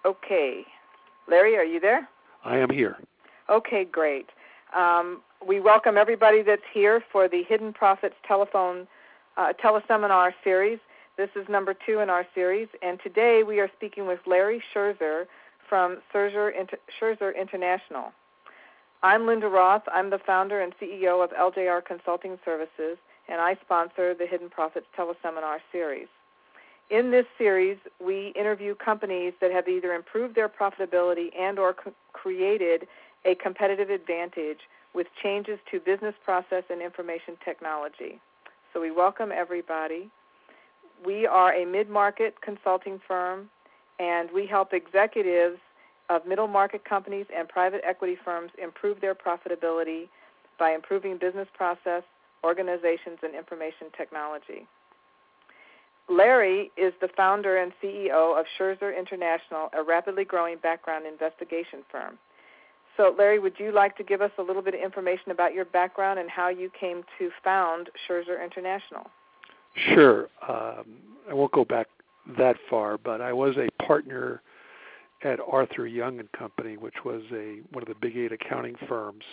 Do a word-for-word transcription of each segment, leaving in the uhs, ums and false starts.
Okay. Larry, are you there? I am here. Okay, great. Um, we welcome everybody that's here for the Hidden Profits telephone uh, teleseminar series. This is number two in our series, and today we are speaking with Larry Scherzer from Scherzer, Inter- Scherzer International. I'm Linda Roth. I'm the founder and C E O of L J R Consulting Services, and I sponsor the Hidden Profits teleseminar series. In this series, we interview companies that have either improved their profitability and or co- created a competitive advantage with changes to business process and information technology. So we welcome everybody. We are a mid-market consulting firm, and we help executives of middle-market companies and private equity firms improve their profitability by improving business process, organizations, and information technology. Larry is the founder and C E O of Scherzer International, a rapidly growing background investigation firm. So, Larry, would you like to give us a little bit of information about your background and how you came to found Scherzer International? Sure. Um, I won't go back that far, but I was a partner at Arthur Young and Company, which was a one of the big eight accounting firms.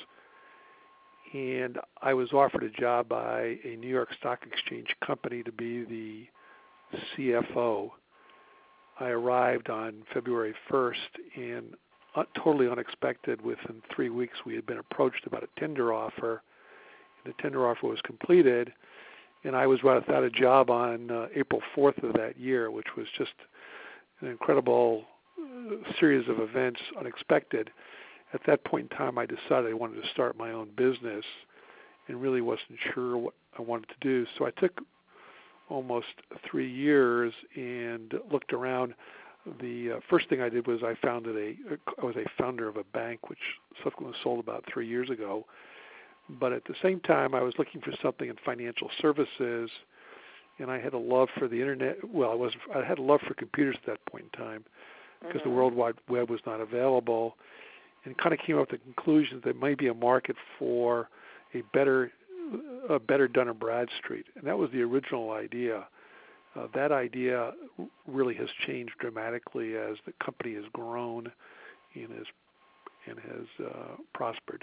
And I was offered a job by a New York Stock Exchange company to be the C F O. I arrived on February first, and uh, totally unexpected, within three weeks we had been approached about a tender offer. The tender offer was completed, and I was without a job on uh, April fourth of that year, which was just an incredible uh, series of events, unexpected. At that point in time, I decided I wanted to start my own business and really wasn't sure what I wanted to do. So I took almost three years and looked around. The uh, first thing I did was I founded a, I was a founder of a bank, which subsequently sold about three years ago. But at the same time, I was looking for something in financial services, and I had a love for the internet. Well, I was I had a love for computers at that point in time because mm-hmm. the World Wide Web was not available, and kind of came up with the conclusion that there might be a market for a better a better Dun and Bradstreet, and that was the original idea. Uh, that idea really has changed dramatically as the company has grown and has and has uh, prospered.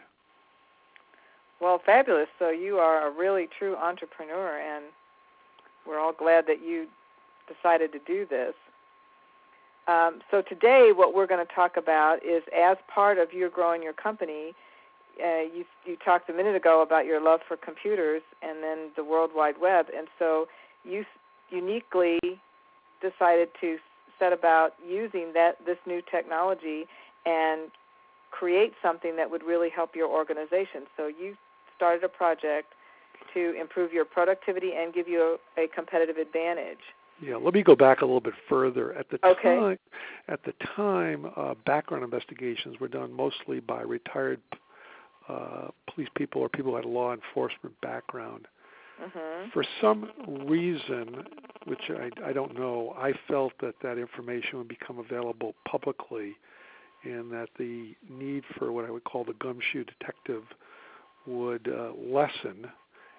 Well, fabulous. So you are a really true entrepreneur, and we're all glad that you decided to do this. Um, so today what we're going to talk about is, as part of your growing your company, uh, you, you talked a minute ago about your love for computers and then the World Wide Web, and so you uniquely decided to set about using that this new technology and create something that would really help your organization. So you started a project to improve your productivity and give you a, a competitive advantage. Yeah, let me go back a little bit further. At the okay. time, at the time, uh, background investigations were done mostly by retired uh, police people or people who had a law enforcement background. Mm-hmm. For some reason, which I, I don't know, I felt that that information would become available publicly, and that the need for what I would call the gumshoe detective would uh, lessen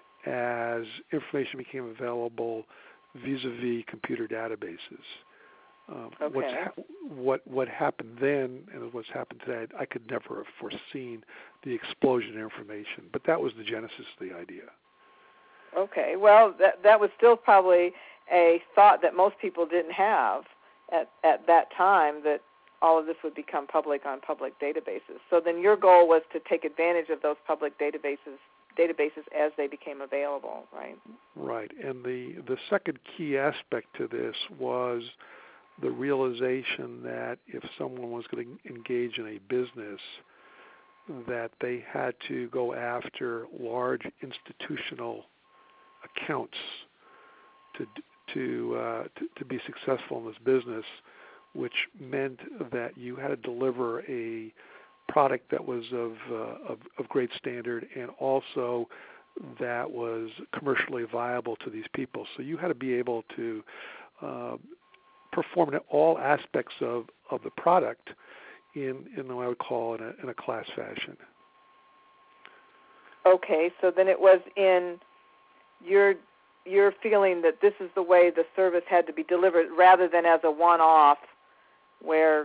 as information became available vis-a-vis computer databases. Um, okay. what's ha- what what happened then and what's happened today, I could never have foreseen the explosion of information, but that was the genesis of the idea. Okay, well, that that was still probably a thought that most people didn't have at, at that time, that all of this would become public on public databases. So then your goal was to take advantage of those public databases databases as they became available, right? Right, and the, the second key aspect to this was the realization that if someone was going to engage in a business, that they had to go after large institutional accounts to to, uh, to to be successful in this business, which meant that you had to deliver a product that was of, uh, of of great standard and also that was commercially viable to these people. So you had to be able to uh, perform in all aspects of, of the product in in what I would call in a in a class fashion. Okay, so then it was in your your feeling that this is the way the service had to be delivered, rather than as a one-off, where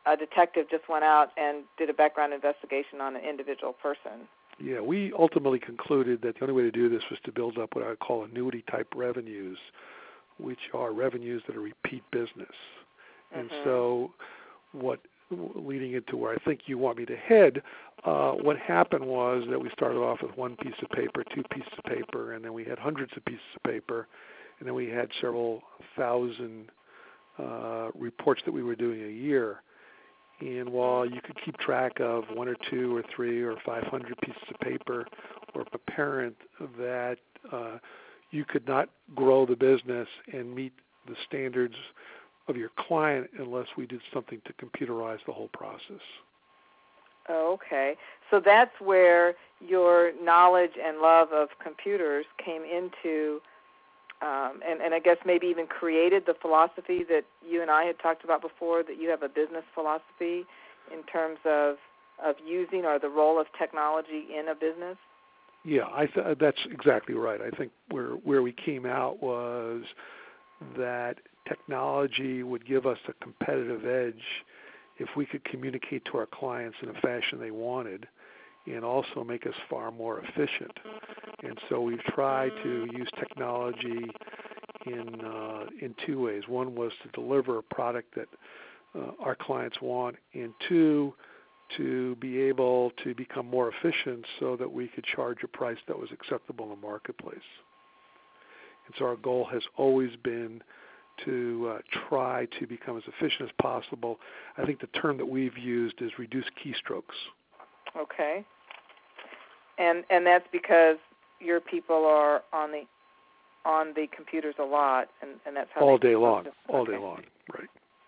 a detective just went out and did a background investigation on an individual person. Yeah, we ultimately concluded that the only way to do this was to build up what I would call annuity-type revenues, which are revenues that are repeat business. Mm-hmm. And so what, leading into where I think you want me to head, uh, what happened was that we started off with one piece of paper, two pieces of paper, and then we had hundreds of pieces of paper, and then we had several thousand uh, reports that we were doing a year. And while you could keep track of one or two or three or five hundred pieces of paper, or apparent that uh, you could not grow the business and meet the standards of your client unless we did something to computerize the whole process. Okay. So that's where your knowledge and love of computers came into, um, and, and I guess maybe even created the philosophy that you and I had talked about before, that you have a business philosophy in terms of, of using or the role of technology in a business? Yeah, I th- that's exactly right. I think where where we came out was that technology would give us a competitive edge if we could communicate to our clients in a fashion they wanted and also make us far more efficient. And so we've tried to use technology in uh, in two ways. One was to deliver a product that uh, our clients want, and two, to be able to become more efficient so that we could charge a price that was acceptable in the marketplace. And so our goal has always been to uh, try to become as efficient as possible. I think the term that we've used is reduce keystrokes. Okay. And and that's because your people are on the on the computers a lot, and, and that's how all they day long, focus. all Okay. day long, right?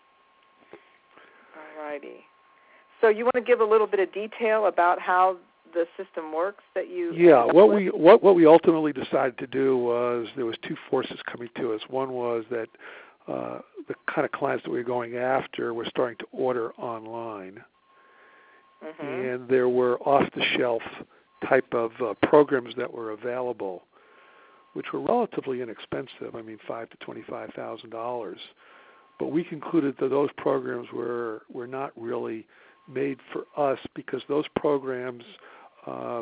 All righty. So you want to give a little bit of detail about how the system works that you? Yeah. What we what what we ultimately decided to do was there was two forces coming to us. One was that uh, the kind of clients that we were going after were starting to order online, mm-hmm. and there were off-the-shelf type of uh, programs that were available, which were relatively inexpensive. I mean, five to twenty-five thousand dollars. But we concluded that those programs were were not really made for us because those programs uh,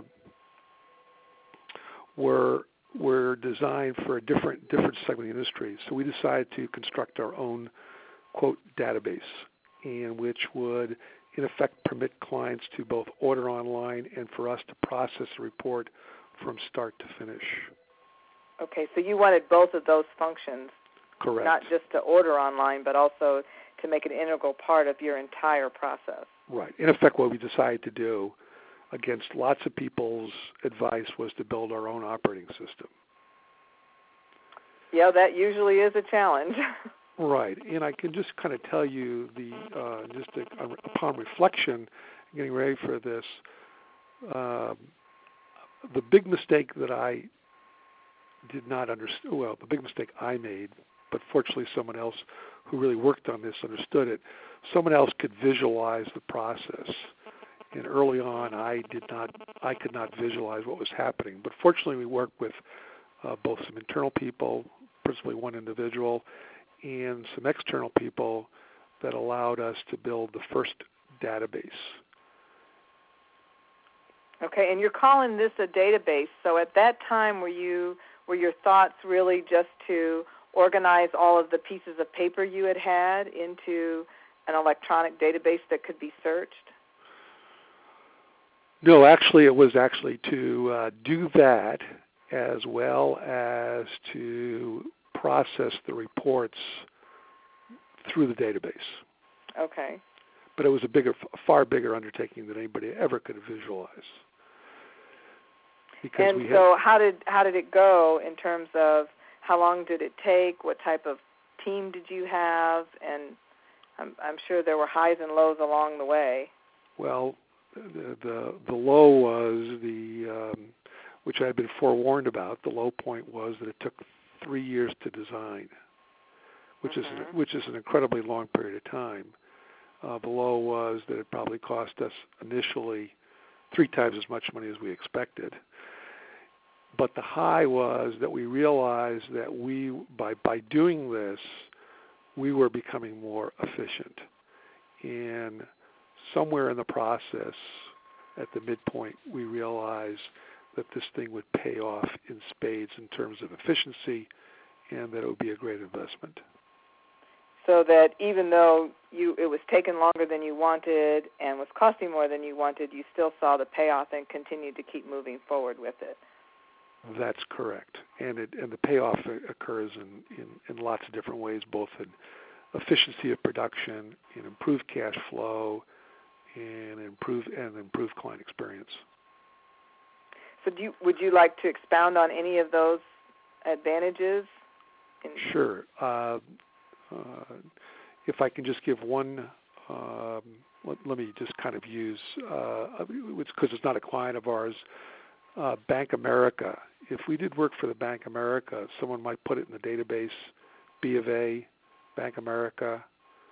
were were designed for a different different segment of the industry. So we decided to construct our own quote database, and which would in effect permit clients to both order online and for us to process a report from start to finish. Okay, so you wanted both of those functions. Correct. Not just to order online, but also to make it an integral part of your entire process. Right. In effect, what we decided to do, against lots of people's advice, was to build our own operating system. Yeah, that usually is a challenge. Right. And I can just kind of tell you, the uh, just a, uh, upon reflection, getting ready for this, uh, the big mistake that I did not understand, well, the big mistake I made, but fortunately someone else who really worked on this understood it. Someone else could visualize the process. And early on, I did not, I could not visualize what was happening. But fortunately, we worked with uh, both some internal people, principally one individual, and some external people that allowed us to build the first database. Okay, and you're calling this a database. So at that time, were you were your thoughts really just to organize all of the pieces of paper you had had into an electronic database that could be searched? No, actually, it was actually to uh, do that as well as to process the reports through the database. Okay. But it was a bigger, far bigger undertaking than anybody ever could have visualized. Because and we so, had, how did how did it go in terms of how long did it take? What type of team did you have? And I'm, I'm sure there were highs and lows along the way. Well, the the, the low was the, um, which I had been forewarned about. The low point was that it took three years to design, which mm-hmm. is which is an incredibly long period of time. Uh, the low was that it probably cost us initially three times as much money as we expected. But the high was that we realized that we, by by doing this, we were becoming more efficient. And somewhere in the process, at the midpoint, we realized that this thing would pay off in spades in terms of efficiency and that it would be a great investment. So that even though you it was taking longer than you wanted and was costing more than you wanted, you still saw the payoff and continued to keep moving forward with it. That's correct. And it, and the payoff occurs in, in, in lots of different ways, both in efficiency of production, in improved cash flow, and improve and improved client experience. So do you, would you like to expound on any of those advantages? In- sure. Uh, uh, if I can just give one, um, let, let me just kind of use, uh, it's because it's not a client of ours, uh, Bank America. If we did work for the Bank America, someone might put it in the database, B of A, Bank America,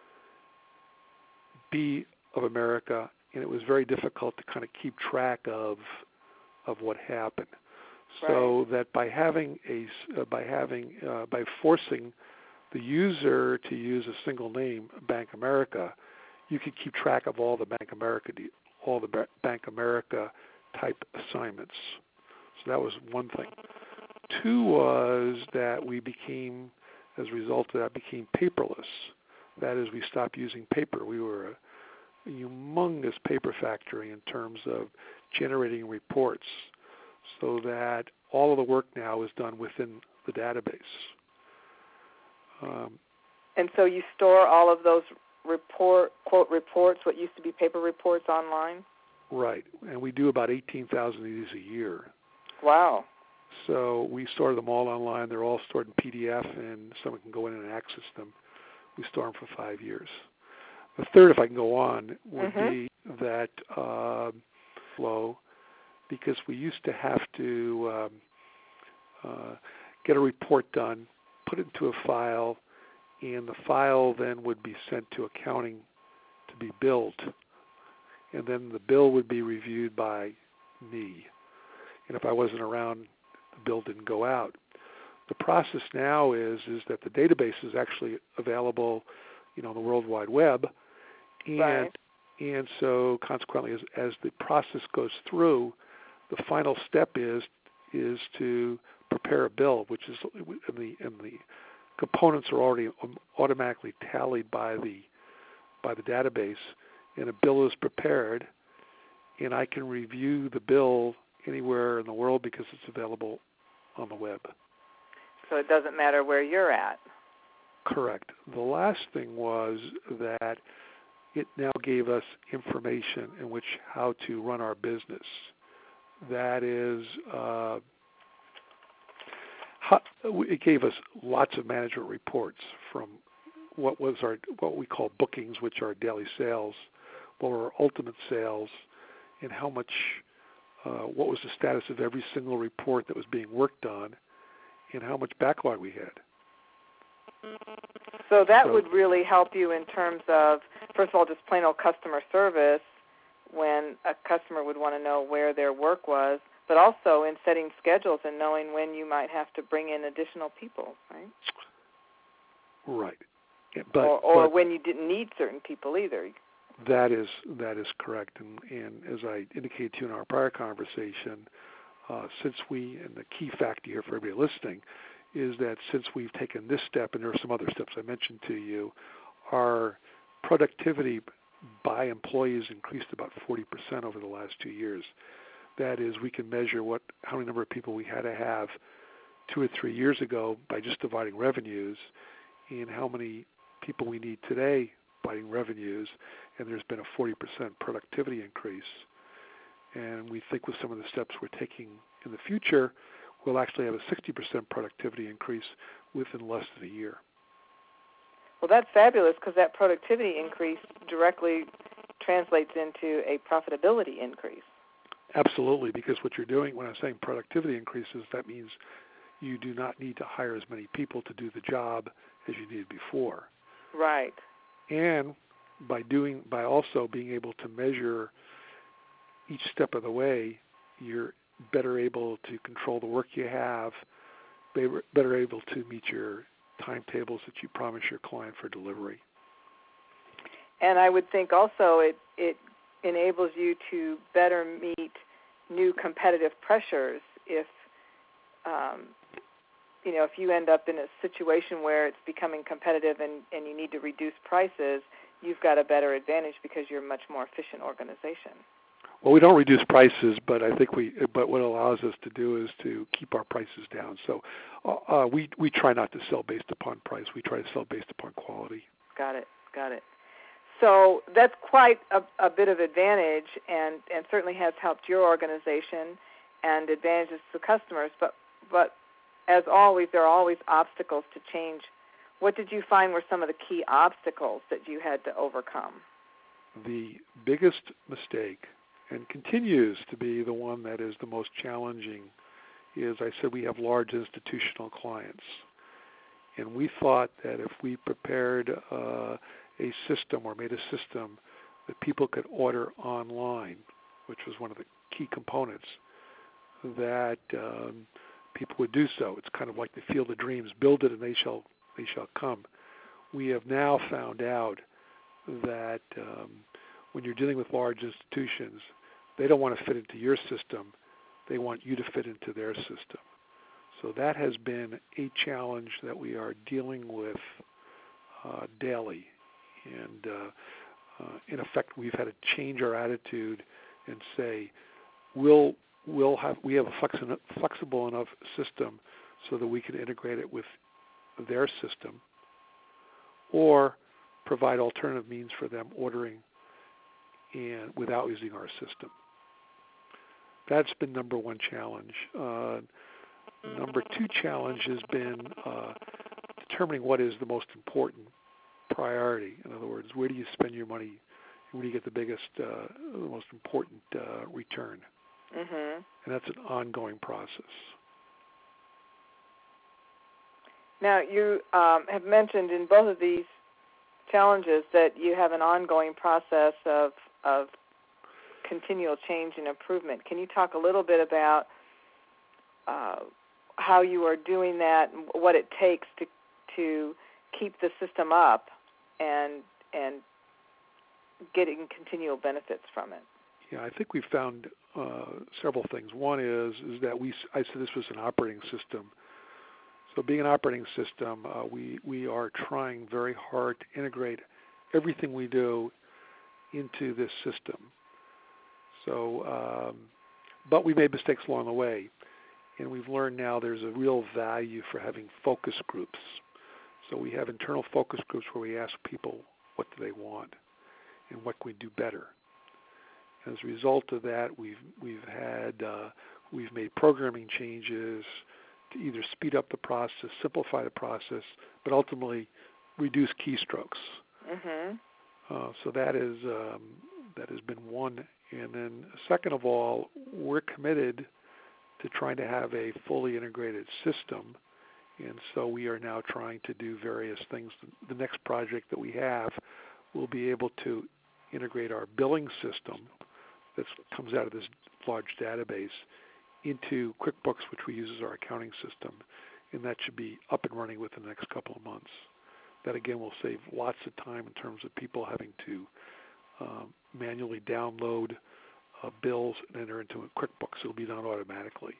B of America, and it was very difficult to kind of keep track of of what happened. So right. that by having a uh, by having uh, by forcing the user to use a single name, Bank America, you could keep track of all the Bank America all the Bank America type assignments. So that was one thing. Two was that we became, as a result of that, became paperless. That is, we stopped using paper. We were a humongous paper factory in terms of generating reports, so that all of the work now is done within the database. Um, and so you store all of those report quote reports, what used to be paper reports, online? Right, and we do about eighteen thousand of these a year. Wow. So we store them all online. They're all stored in P D F, and someone can go in and access them. We store them for five years. The third, if I can go on, would mm-hmm. be that uh, flow, because we used to have to um, uh, get a report done, put it into a file, and the file then would be sent to accounting to be billed, and then the bill would be reviewed by me. And if I wasn't around, the bill didn't go out. The process now is is that the database is actually available, you know, on the World Wide Web, and right. and so consequently, as as the process goes through, the final step is is to prepare a bill, which is in the and the components are already automatically tallied by the by the database, and a bill is prepared, and I can review the bill anywhere in the world because it's available on the web. So it doesn't matter where you're at. Correct. The last thing was that it now gave us information in which how to run our business. That is, uh, how, it gave us lots of management reports from what was our what we call bookings, which are daily sales, what were our ultimate sales, and how much, uh, what was the status of every single report that was being worked on, and how much backlog we had. So that so, would really help you in terms of, first of all, just plain old customer service when a customer would want to know where their work was, but also in setting schedules and knowing when you might have to bring in additional people, right? Right. Yeah, but, or or but when you didn't need certain people either. That is that is correct. And, and as I indicated to you in our prior conversation, uh, since we, and the key factor here for everybody listening, is that since we've taken this step, and there are some other steps I mentioned to you, our productivity by employees increased about forty percent over the last two years. That is, we can measure what how many number of people we had to have two or three years ago by just dividing revenues, and how many people we need today dividing revenues, and there's been a forty percent productivity increase. And we think with some of the steps we're taking in the future, we'll actually have a sixty percent productivity increase within less than a year. Well, that's fabulous, because that productivity increase directly translates into a profitability increase. Absolutely, because what you're doing, when I'm saying productivity increases, that means you do not need to hire as many people to do the job as you did before. Right. And by doing, by also being able to measure each step of the way, you're better able to control the work you have, better able to meet your timetables that you promise your client for delivery. And I would think also it, it enables you to better meet new competitive pressures if, um, you know, if you end up in a situation where it's becoming competitive and, and you need to reduce prices, you've got a better advantage because you're a much more efficient organization. Well, we don't reduce prices, but I think we. But what it allows us to do is to keep our prices down. So uh, we we try not to sell based upon price. We try to sell based upon quality. Got it. Got it. So that's quite a, a bit of advantage, and, and certainly has helped your organization and advantages to customers. But but as always, there are always obstacles to change. What did you find were some of the key obstacles that you had to overcome? The biggest mistake, and continues to be the one that is the most challenging, is I said we have large institutional clients. And we thought that if we prepared uh, a system or made a system that people could order online, which was one of the key components, that um, people would do so. It's kind of like the Field of Dreams: build it and they shall they shall come. We have now found out that um, when you're dealing with large institutions, they don't want to fit into your system. They want you to fit into their system. So that has been a challenge that we are dealing with uh, daily. And uh, uh, in effect, we've had to change our attitude and say, we'll, we'll have, we have a flexi- flexible enough system so that we can integrate it with their system, or provide alternative means for them ordering and without using our system. That's been number one challenge. Uh, number two challenge has been uh, determining what is the most important priority. In other words, where do you spend your money? Where do you get the biggest, uh, the most important uh, return? Mm-hmm. And that's an ongoing process. Now, you um, have mentioned in both of these challenges that you have an ongoing process of, of continual change and improvement. Can you talk a little bit about uh, how you are doing that and what it takes to to keep the system up and and getting continual benefits from it? Yeah, I think we found uh, several things. One is is that we I said this was an operating system. So being an operating system, uh, we, we are trying very hard to integrate everything we do into this system. So, um, but we made mistakes along the way, and we've learned now there's a real value for having focus groups. So we have internal focus groups where we ask people what do they want and what can we do better. As a result of that, we've we've had uh, we've made programming changes to either speed up the process, simplify the process, but ultimately reduce keystrokes. Mm-hmm. Uh, so that is um, that has been one. And then second of all, we're committed to trying to have a fully integrated system, and so we are now trying to do various things. The next project that we have will be able to integrate our billing system that comes out of this large database into QuickBooks, which we use as our accounting system, and that should be up and running within the next couple of months. That, again, will save lots of time in terms of people having to um, manually download uh, bills and enter into QuickBooks. It'll be done automatically.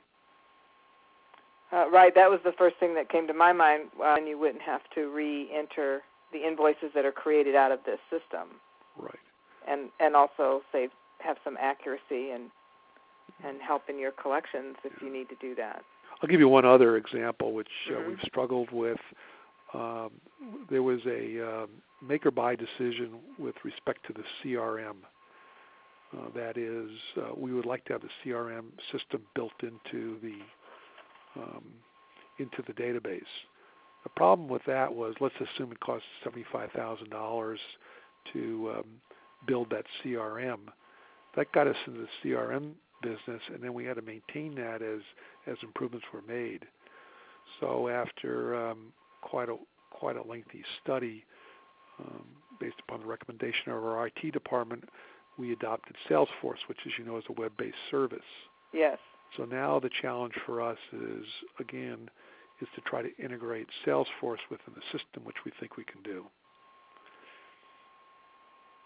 Uh, right, that was the first thing that came to my mind, uh, and you wouldn't have to re-enter the invoices that are created out of this system. Right. And and also save have some accuracy and and help in your collections if you need to do that. I'll give you one other example which uh, Mm-hmm. we've struggled with. Um, there was a um, make or buy decision with respect to the C R M. Uh, that is, uh, we would like to have the C R M system built into the um, into the database. The problem with that was, let's assume it costs seventy-five thousand dollars to um, build that C R M. That got us into the C R M business, and then we had to maintain that as as improvements were made. So after um, quite a quite a lengthy study, um, based upon the recommendation of our I T department, we adopted Salesforce, which, as you know, is a web-based service. Yes. So now the challenge for us is, again, is to try to integrate Salesforce within the system, which we think we can do.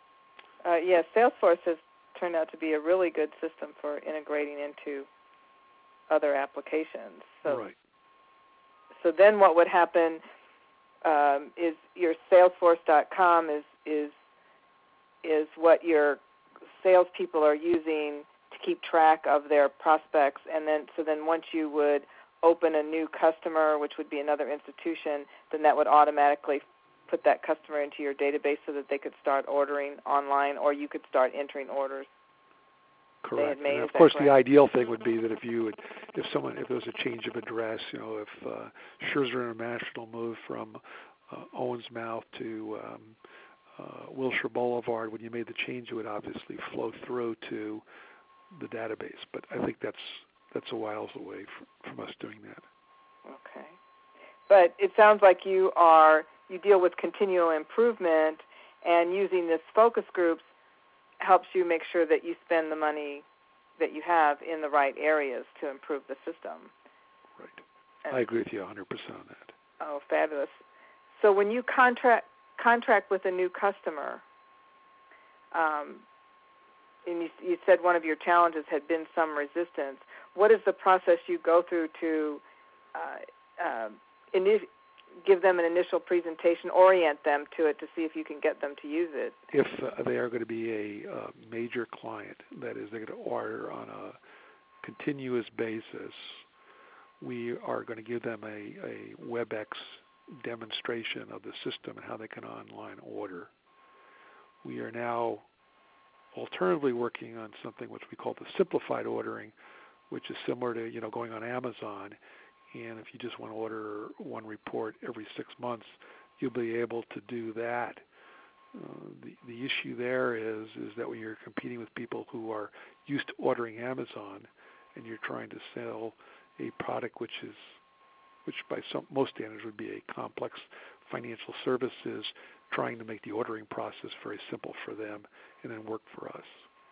Uh, yes, Salesforce has turned out to be a really good system for integrating into other applications. So, right. so then what would happen um, is your Salesforce dot com is is is what your salespeople are using to keep track of their prospects, and then so then once you would open a new customer, which would be another institution, then that would automatically put that customer into your database so that they could start ordering online, or you could start entering orders. Correct. Made, and of course, correct? The ideal thing would be that if you would, if someone, if there was a change of address, you know, if uh, Scherzer International moved from uh, Owens Mouth to um, uh, Wilshire Boulevard, when you made the change, it would obviously flow through to the database. But I think that's that's a whiles away from, from us doing that. Okay. But it sounds like you are you deal with continual improvement, and using this focus groups helps you make sure that you spend the money that you have in the right areas to improve the system. Right. And I agree with you one hundred percent on that. Oh, fabulous. So when you contract contract with a new customer, um, and you, you said one of your challenges had been some resistance, what is the process you go through to uh, uh, ini- give them an initial presentation, orient them to it to see if you can get them to use it? If uh, they are going to be a uh, major client, that is, they're going to order on a continuous basis, we are going to give them a, a WebEx demonstration of the system and how they can online order. We are now alternatively working on something which we call the simplified ordering, which is similar to, you know, going on Amazon. And if you just want to order one report every six months, you'll be able to do that. Uh, the the issue there is is that when you're competing with people who are used to ordering Amazon, and you're trying to sell a product which is which by some most standards would be a complex financial services, trying to make the ordering process very simple for them and then work for us.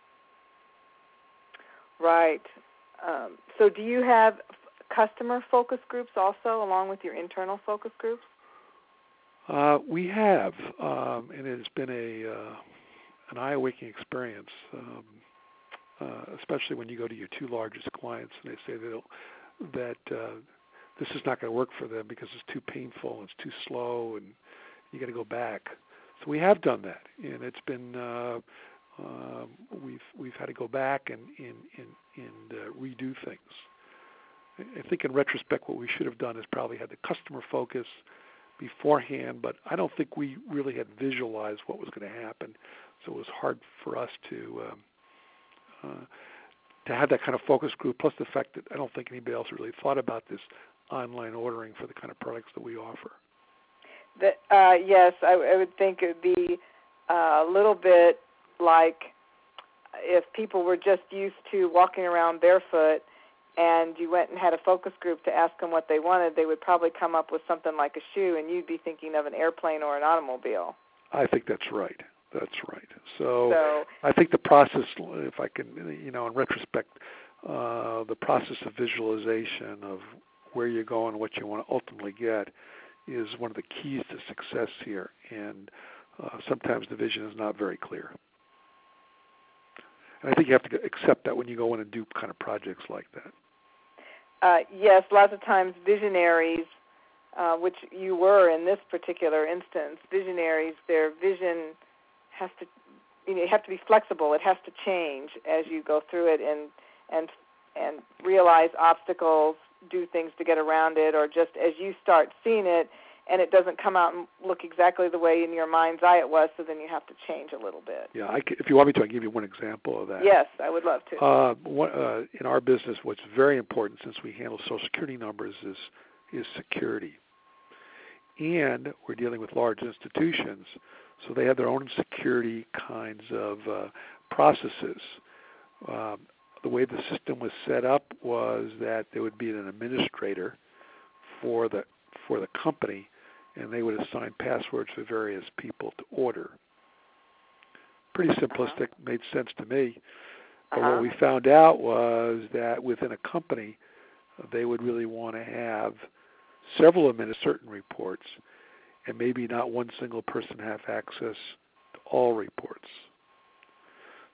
Right. Um, so do you have customer focus groups also, along with your internal focus groups? Uh, we have, um, and it has been a uh, an eye-awakening experience, um, uh, especially when you go to your two largest clients and they say that that uh, this is not going to work for them because it's too painful, and it's too slow, and you got to go back. So we have done that, and it's been uh, uh, we've we've had to go back and and and, and uh, redo things. I think in retrospect, what we should have done is probably had the customer focus beforehand, but I don't think we really had visualized what was going to happen, so it was hard for us to um, uh, to have that kind of focus group, plus the fact that I don't think anybody else really thought about this online ordering for the kind of products that we offer. The, uh, yes, I, I would think it would be a little bit like if people were just used to walking around barefoot and you went and had a focus group to ask them what they wanted, they would probably come up with something like a shoe, and you'd be thinking of an airplane or an automobile. I think that's right. That's right. So, so I think the process, if I can, you know, in retrospect, uh, the process of visualization of where you're going, what you want to ultimately get, is one of the keys to success here. And uh, sometimes the vision is not very clear. And I think you have to accept that when you go in and do kind of projects like that. Uh, yes, lots of times visionaries, uh, which you were in this particular instance, visionaries, their vision has to, you know, you have to be flexible. It has to change as you go through it and and and realize obstacles, do things to get around it, or just as you start seeing it and it doesn't come out and look exactly the way in your mind's eye it was, so then you have to change a little bit. Yeah, I can, if you want me to, I can give you one example of that. Yes, I would love to. Uh, one, uh, in our business, what's very important, since we handle Social Security numbers, is is security. And we're dealing with large institutions, so they have their own security kinds of uh, processes. Um, the way the system was set up was that there would be an administrator for the for the company, and they would assign passwords for various people to order. Pretty simplistic, uh-huh. Made sense to me. But uh-huh. what we found out was that within a company, they would really want to have several administer certain reports, and maybe not one single person have access to all reports.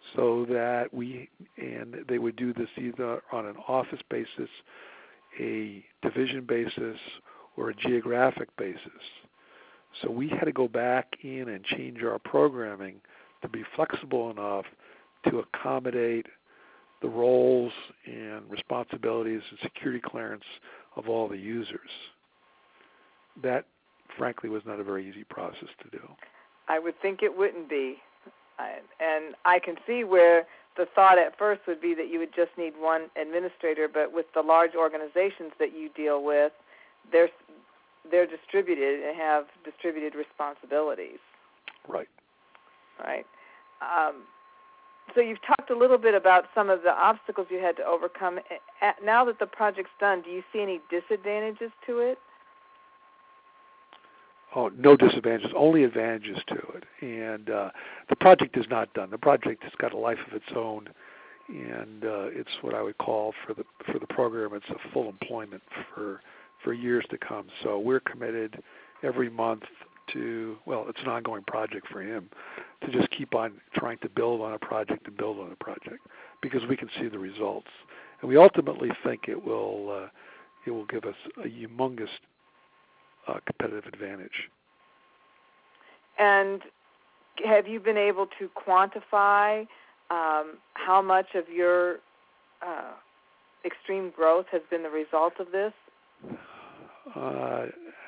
so that we, and they would do this either on an office basis, a division basis, or a geographic basis. So we had to go back in and change our programming to be flexible enough to accommodate the roles and responsibilities and security clearance of all the users. That, frankly, was not a very easy process to do. I would think it wouldn't be. I, and I can see where the thought at first would be that you would just need one administrator, but with the large organizations that you deal with, they're they're distributed and have distributed responsibilities. Right. Right. Um, so you've talked a little bit about some of the obstacles you had to overcome. Now that the project's done, do you see any disadvantages to it? Oh, no disadvantages, only advantages to it. And uh, the project is not done. The project has got a life of its own, and uh, it's what I would call for the for the program. It's a full employment for for years to come. So we're committed every month to, well, it's an ongoing project for him, to just keep on trying to build on a project and build on a project because we can see the results, and we ultimately think it will uh, it will give us a humongous uh, competitive advantage. And have you been able to quantify um, how much of your uh, extreme growth has been the result of this? Uh,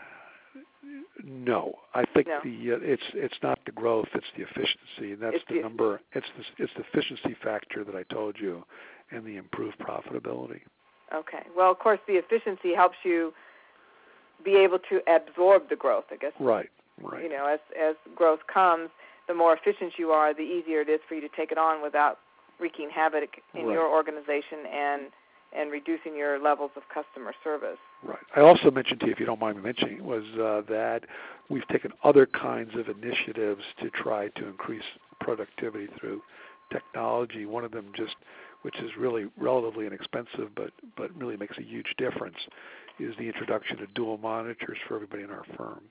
no, I think no. the uh, it's it's not the growth, it's the efficiency, and that's it's the, the number. It's the it's the efficiency factor that I told you, and the improved profitability. Okay. Well, of course, the efficiency helps you be able to absorb the growth, I guess. Right. Right. You know, as as growth comes, the more efficient you are, the easier it is for you to take it on without wreaking havoc in right. your organization and and reducing your levels of customer service. Right. I also mentioned to you, if you don't mind me mentioning, was uh, that we've taken other kinds of initiatives to try to increase productivity through technology. One of them just, which is really relatively inexpensive but, but really makes a huge difference, is the introduction of dual monitors for everybody in our firm.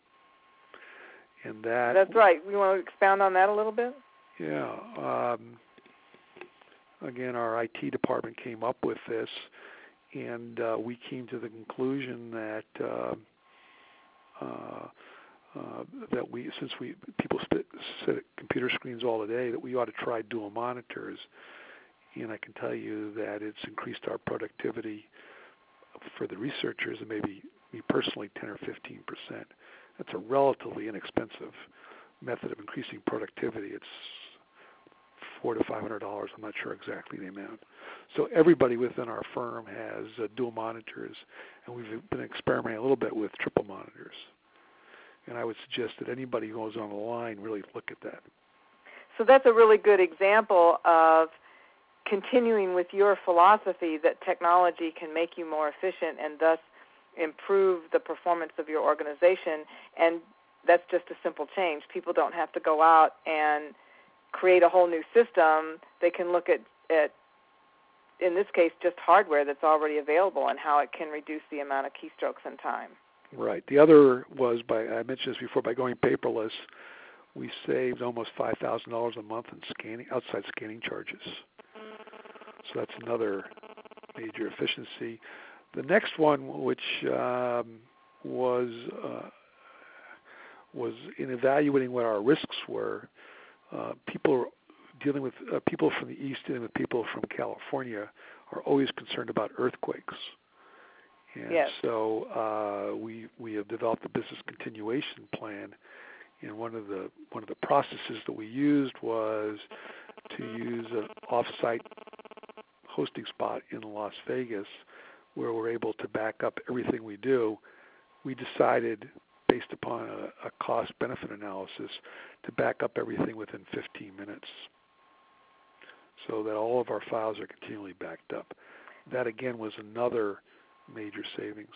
And that That's right. You want to expound on that a little bit? Yeah. Um, again, our I T department came up with this, and uh, we came to the conclusion that uh, uh, uh, that we, since we people sit, sit at computer screens all day, that we ought to try dual monitors. And I can tell you that it's increased our productivity for the researchers, and maybe me personally, ten or fifteen percent. That's a relatively inexpensive method of increasing productivity. It's four to five hundred dollars. I'm not sure exactly the amount. So everybody within our firm has uh, dual monitors, and we've been experimenting a little bit with triple monitors. And I would suggest that anybody who goes on the line really look at that. So that's a really good example of continuing with your philosophy that technology can make you more efficient and thus improve the performance of your organization. And that's just a simple change. People don't have to go out and create a whole new system. They can look at, at, in this case, just hardware that's already available and how it can reduce the amount of keystrokes and time. Right. The other was, by I mentioned this before, by going paperless, we saved almost five thousand dollars a month in scanning, outside scanning charges. So that's another major efficiency. The next one, which um, was uh, was in evaluating what our risks were, uh, people dealing with uh, people from the East dealing with people from California are always concerned about earthquakes. And yes. so uh, we we have developed a business continuation plan, and one of the one of the processes that we used was to use an off-site hosting spot in Las Vegas, where we're able to back up everything we do. We decided, based upon a, a cost-benefit analysis, to back up everything within fifteen minutes, so that all of our files are continually backed up. That again was another major savings.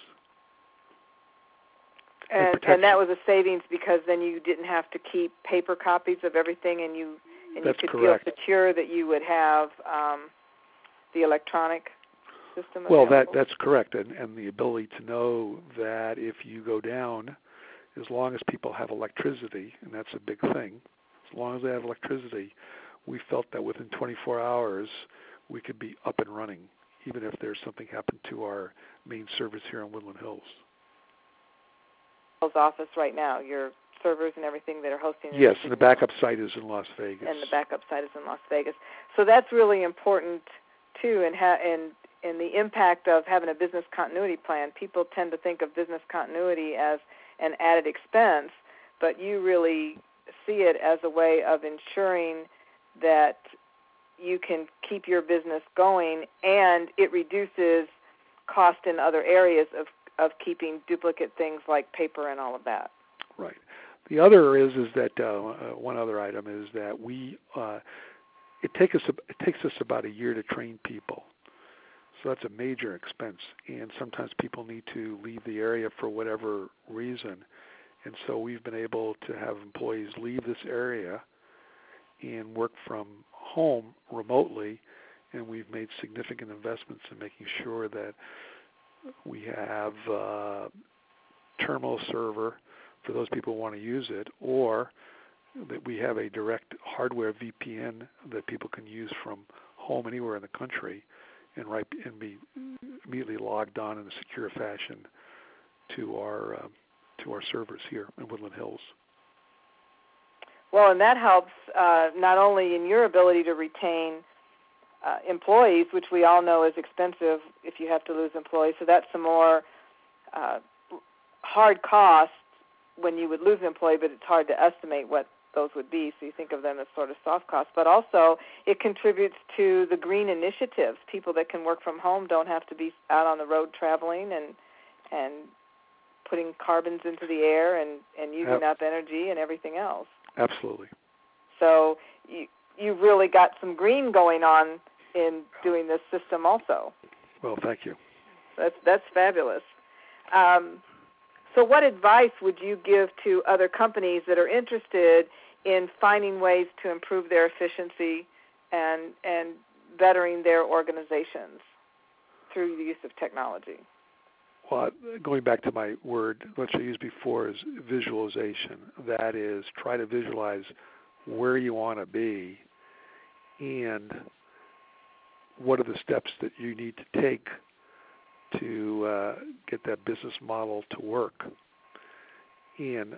And, and that was a savings because then you didn't have to keep paper copies of everything, and you and That's you could correct. feel secure that you would have um, the electronic system Well, available. that that's correct, and, and the ability to know that if you go down, as long as people have electricity, and that's a big thing, as long as they have electricity, we felt that within twenty-four hours we could be up and running, even if there's something happened to our main service here in Woodland Hills. Office right now, your servers and everything that are hosting. Yes, and the backup site is in Las Vegas. And the backup site is in Las Vegas. So that's really important too, and ha- and and the impact of having a business continuity plan. People tend to think of business continuity as an added expense, but you really see it as a way of ensuring that you can keep your business going, and it reduces cost in other areas of, of keeping duplicate things like paper and all of that. Right. The other is is that uh, one other item is that we uh, it takes us it takes us about a year to train people, so that's a major expense, and sometimes people need to leave the area for whatever reason, and so we've been able to have employees leave this area and work from home remotely, and we've made significant investments in making sure that we have uh, terminal server for those people who want to use it, or that we have a direct hardware V P N that people can use from home anywhere in the country and right and be immediately logged on in a secure fashion to our uh, to our servers here in Woodland Hills. Well, and that helps uh, not only in your ability to retain uh, employees, which we all know is expensive if you have to lose employees, so that's some more uh, hard costs when you would lose an employee, but it's hard to estimate what those would be, so you think of them as sort of soft costs. But also it contributes to the green initiatives. People that can work from home don't have to be out on the road traveling and and putting carbons into the air and, and using Yep. up energy and everything else. Absolutely. So you you really got some green going on in doing this system also. Well, thank you. That's that's fabulous. Um, so what advice would you give to other companies that are interested in finding ways to improve their efficiency and and bettering their organizations through the use of technology? Well, going back to my word, which I used before, is visualization. That is, try to visualize where you want to be and what are the steps that you need to take to uh, get that business model to work. And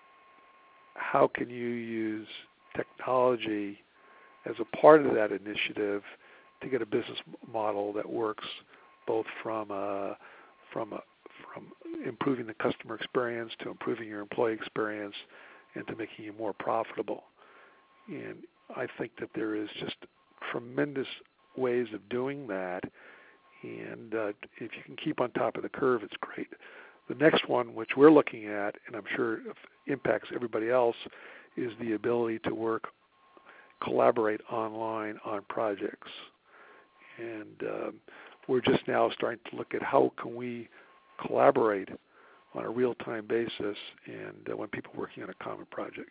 how can you use technology as a part of that initiative to get a business model that works both from a from a, from improving the customer experience to improving your employee experience and to making you more profitable. And I think that there is just tremendous ways of doing that, and uh, if you can keep on top of the curve, it's great. The next one, which we're looking at, and I'm sure impacts everybody else, is the ability to work, collaborate online on projects. And um, we're just now starting to look at how can we collaborate on a real-time basis and uh, when people are working on a common project.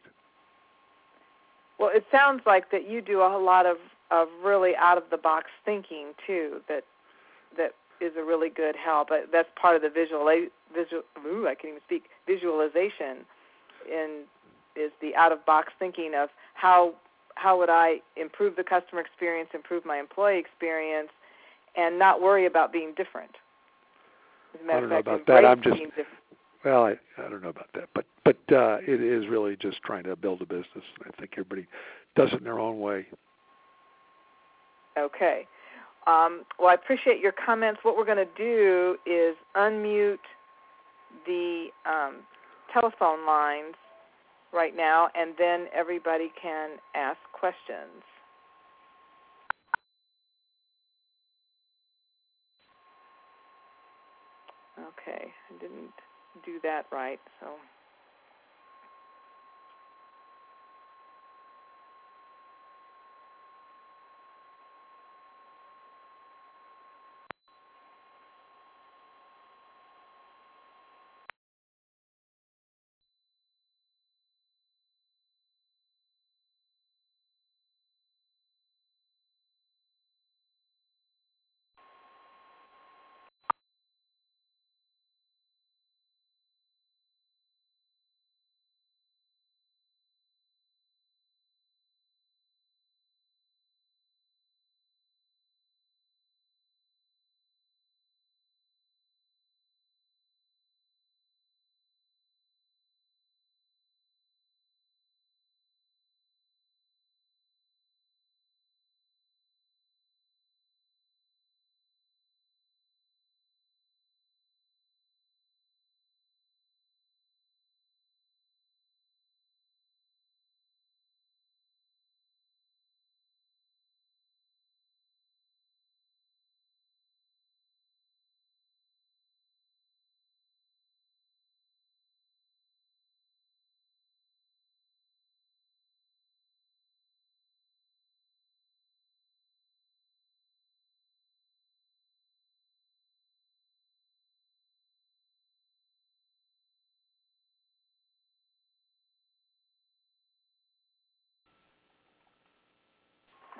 Well, it sounds like that you do a lot of, of really out-of-the-box thinking, too, that that is a really good help. That's part of the visual, visual ooh, I can't even speak, visualization in, is the out-of-box thinking of how how would I improve the customer experience, improve my employee experience, and not worry about being different. As a matter I don't of know fact, about that. I'm just, being different. well, I, I don't know about that. But, but uh, it is really just trying to build a business. And I think everybody does it in their own way. Okay. Um, well, I appreciate your comments. What we're going to do is unmute the um, telephone lines right now, and then everybody can ask questions. Okay, I didn't do that right, so...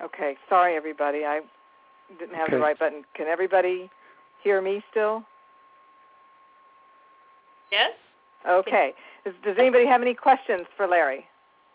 Okay. Sorry, everybody. I didn't have okay. the right button. Can everybody hear me still? Yes. Okay. Does, does anybody have any questions for Larry?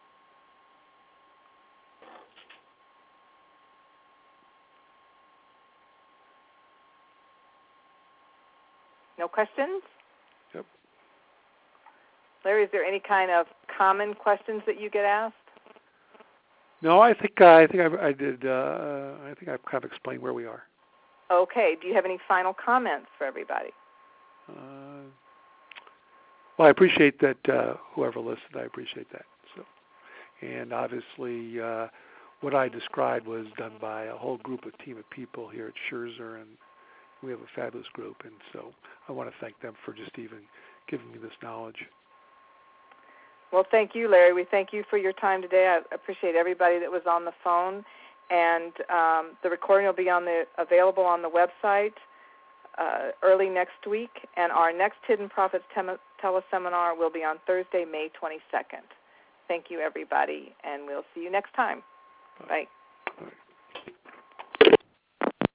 No questions? Yep. Larry, is there any kind of common questions that you get asked? No, I think uh, I think I, I did. Uh, I think I've kind of explained where we are. Okay. Do you have any final comments for everybody? Uh, well, I appreciate that. Uh, whoever listened, I appreciate that. So, and obviously, uh, what I described was done by a whole group of team of people here at Scherzer, and we have a fabulous group. And so, I want to thank them for just even giving me this knowledge. Well, thank you, Larry. We thank you for your time today. I appreciate everybody that was on the phone. And um, the recording will be on the available on the website uh, early next week. And our next Hidden Profits tem- teleseminar will be on Thursday, May twenty-second. Thank you, everybody, and we'll see you next time. Bye. Bye.